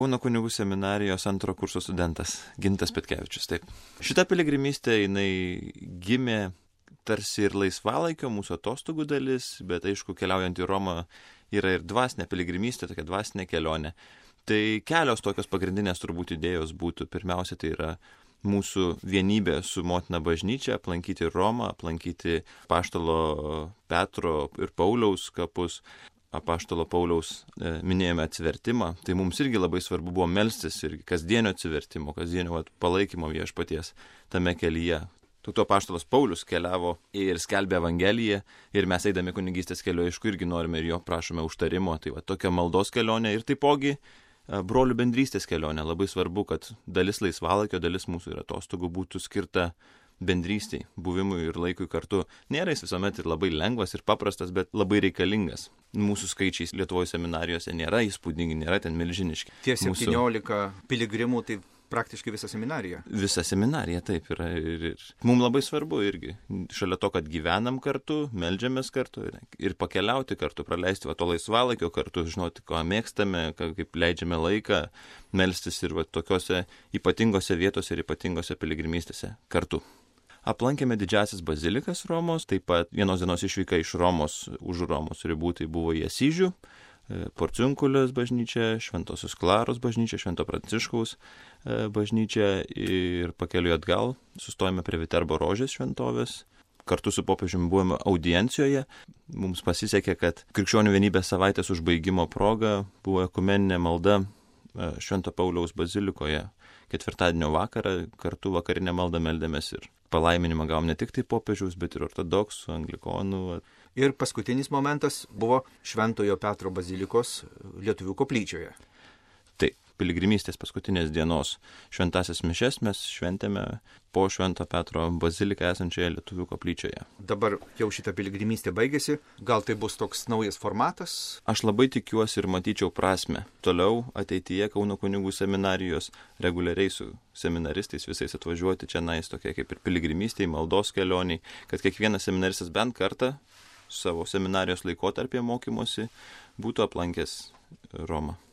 Kauno kunigų seminarijos antro kurso studentas Gintas Petkevičius. Taip. Šita piligrimystė, jinai gimė tarsi ir laisvalaikio mūsų atostogų dalis, bet aišku, keliaujant į Romą yra ir dvasinė piligrimystė, tokia dvasinė kelionė. Tai kelios tokios pagrindinės turbūt idėjos būtų. Pirmiausia, tai yra mūsų vienybė su motina bažnyčia, aplankyti Romą, aplankyti apaštalo Petro ir Pauliaus kapus. Apaštalo Pauliaus minėjome atsivertimą, tai mums irgi labai svarbu buvo melstis ir kasdienio atsivertimo, kasdienio palaikymo viešpaties tame kelyje. Tuo apaštalas Paulius keliavo ir skelbė Evangeliją ir mes eidami kunigystės keliu, aišku, irgi norime ir jo prašome užtarimo. Tai va tokia maldos kelionė ir taipogi brolių bendrystės kelionė. Labai svarbu, kad dalis laisvalaikio, dalis mūsų ir atostogų būtų skirta bendrystei, buvimui ir laikui kartu. Nėra jis visuomet ir labai lengvas ir paprastas, bet labai reikalingas. Mūsų skaičiais Lietuvoje seminarijose nėra įspūdingi, nėra ten milžiniški. Tie 17 piligrimų, tai praktiškai visa seminarija. Visa seminarija, taip yra. Ir mums labai svarbu irgi, šalia to, kad gyvenam kartu, meldžiamės kartu ir pakeliauti kartu, praleisti to laisvalaikio kartu, žinoti, ko mėgstame, kaip leidžiame laiką, melstis ir tokiose ypatingose vietose ir ypatingose piligrimystėse kartu. Aplankėme didžiasis bazilikas Romos, taip pat vienos dienos išvyka iš Romos, už Romos ribų, tai buvo į Asyžių, Porciunkulės bažnyčia, Šventosios Klaros bažnyčia, Švento Pranciškaus bažnyčia ir pakeliui atgal sustojame prie Viterbo rožės šventovės. Kartu su popiežiumi buvome audiencijoje. Mums pasisekė, kad Krikščionių vienybės savaitės užbaigimo proga buvo ekumeninė malda Švento Pauliaus bazilikoje. Ketvirtadienio vakarą kartu vakarinę maldą meldėmės ir palaiminimą gavom ne tik tai popiežiaus, bet ir ortodoksų, anglikonų. Ir paskutinis momentas buvo Šventojo Petro bazilikos lietuvių koplyčioje. Taip, piligrimystės paskutinės dienos šventasias mišias mes šventėme po Švento Petro baziliką esančioje lietuvių koplyčioje. Dabar jau šita piligrimystė baigėsi, gal tai bus toks naujas formatas? Aš labai tikiuosi ir matyčiau prasmę. Toliau ateityje Kauno kunigų seminarijos reguliariai su seminaristais visais atvažiuoti čia tokia kaip ir piligrimystė, maldos kelioniai, kad kiekvienas seminaristas bent kartą savo seminarijos laikotarpyje mokymosi būtų aplankęs Romą.